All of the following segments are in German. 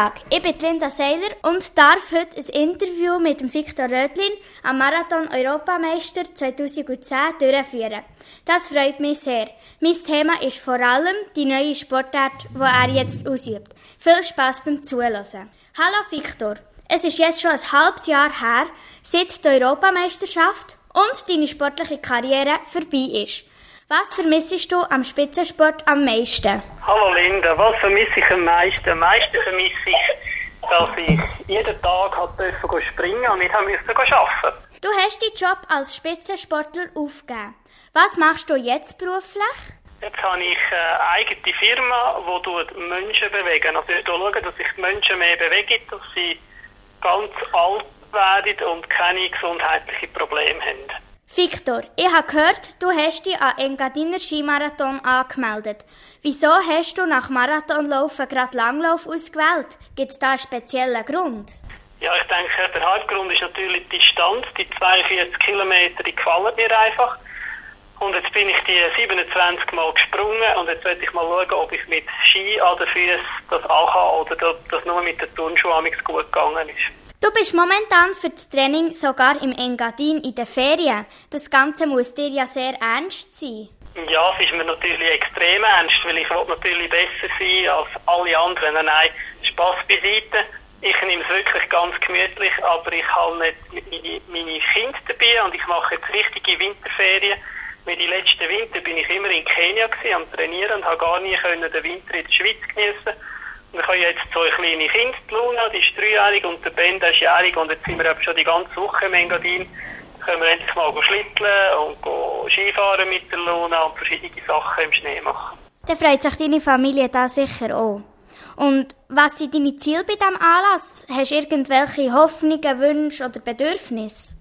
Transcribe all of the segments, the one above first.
Tag, ich bin Linda Seiler und darf heute ein Interview mit dem Victor Rödlin, am Marathon-Europameister 2010, durchführen. Das freut mich sehr. Mein Thema ist vor allem die neue Sportart, die er jetzt ausübt. Viel Spass beim Zuhören. Hallo Victor, es ist jetzt schon ein halbes Jahr her, seit die Europameisterschaft und deine sportliche Karriere vorbei ist. Was vermissest du am Spitzensport am meisten? Hallo Linda, was vermisse ich am meisten? Am meisten vermisse ich, dass ich jeden Tag springen und nicht arbeiten. Du hast deinen Job als Spitzensportler aufgegeben. Was machst du jetzt beruflich? Jetzt habe ich eine eigene Firma, die Menschen bewegen. Also ich schaue, dass sich die Menschen mehr bewegen, dass sie ganz alt werden und keine gesundheitlichen Probleme haben. Victor, ich habe gehört, du hast dich an Engadiner Skimarathon angemeldet. Wieso hast du nach Marathonlaufen gerade Langlauf ausgewählt? Gibt es da einen speziellen Grund? Ja, ich denke, der Hauptgrund ist natürlich die Distanz. Die 42 Kilometer, die gefallen mir einfach. Und jetzt bin ich die 27 Mal gesprungen und jetzt will ich mal schauen, ob ich mit Ski an den Füßen das auch habe oder ob das nur mit den Turnschuhen gut gegangen ist. Du bist momentan für das Training sogar im Engadin in den Ferien. Das Ganze muss dir ja sehr ernst sein. Ja, es ist mir natürlich extrem ernst, weil ich will natürlich besser sein als alle anderen. Nein, Spass beiseite. Ich nehme es wirklich ganz gemütlich, aber ich habe nicht meine Kinder dabei und ich mache jetzt richtige Winterferien. Mit den letzten Winter bin ich immer in Kenia gewesen, am Trainieren und habe gar nie den Winter in der Schweiz geniessen. Und ich habe jetzt 2 kleine Kinder, die Luna, die ist 3-jährig und der Ben, der ist jährig und jetzt sind wir eben schon die ganze Woche im Engadin. Da können wir endlich mal schlitteln und Skifahren mit der Luna und verschiedene Sachen im Schnee machen. Dann freut sich deine Familie da sicher auch. Und was sind deine Ziele bei diesem Anlass? Hast du irgendwelche Hoffnungen, Wünsche oder Bedürfnisse?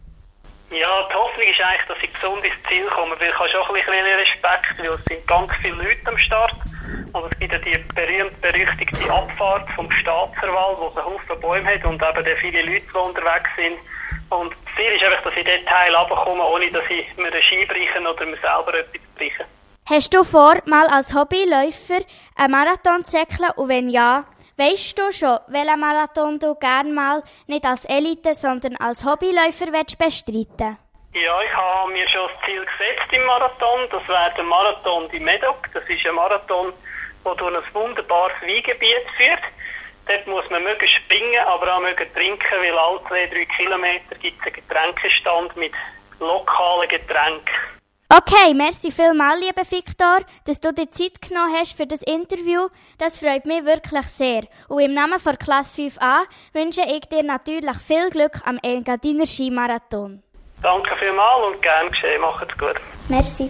Ja, die Hoffnung ist eigentlich, dass ich gesund ins Ziel komme, weil ich habe schon ein bisschen Respekt, weil es sind ganz viele Leute am Start und es gibt ja die berühmt-berüchtigte Abfahrt vom Staatsverwalt, wo es einen Haufen Bäume hat und eben viele Leute, die unterwegs sind. Und das Ziel ist einfach, dass ich dort Teil runterkomme, ohne dass ich mir einen Ski breche oder mir selber etwas breche. Hast du vor, mal als Hobbyläufer einen Marathon zu säckeln und wenn ja, weisst du schon, welchen Marathon du gerne mal nicht als Elite, sondern als Hobbyläufer bestreiten? Ja, ich habe mir schon das Ziel gesetzt im Marathon. Das wäre der Marathon di Medoc. Das ist ein Marathon, der durch ein wunderbares Weingebiet führt. Dort muss man mögen springen, aber auch mögen trinken, weil alle 2-3 Kilometer gibt es einen Getränkestand mit lokalen Getränken. Okay, merci vielmals, lieber Victor, dass du dir Zeit genommen hast für das Interview. Das freut mich wirklich sehr. Und im Namen von Klasse 5a wünsche ich dir natürlich viel Glück am Engadiner Skimarathon. Danke vielmals und gern geschehen. Macht's gut. Merci.